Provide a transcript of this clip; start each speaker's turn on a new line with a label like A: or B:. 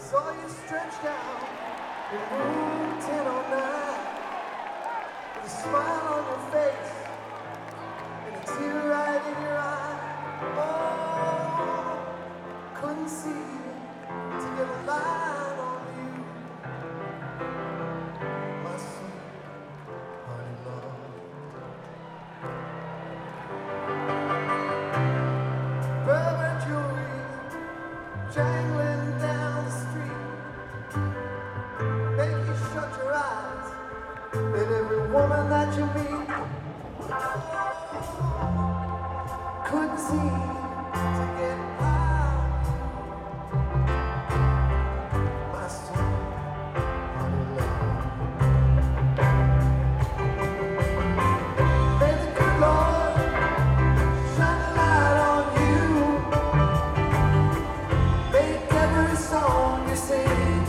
A: Saw you stretched out in room 1009 with a smile on your face and a tear right in your eye. Oh, couldn't see to get a line on you, my sweet honey love. Velvet jewelry jangling down the street, make you shut your eyes at every woman that you meet. Couldn't seem to get by, my sweet honey love. May the good Lord shine a light on you, make every song you sing